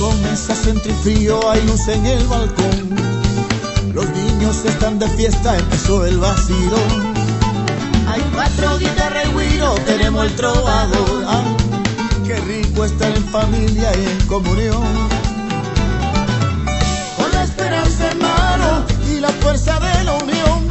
Comenzas entre frío, hay luz en el balcón. Los niños están de fiesta, empezó el vacilón. Hay 4 guitarras y güiro, tenemos el trovador. Ah, qué rico estar en familia y en comunión. Con la esperanza, hermano, y la fuerza de la unión.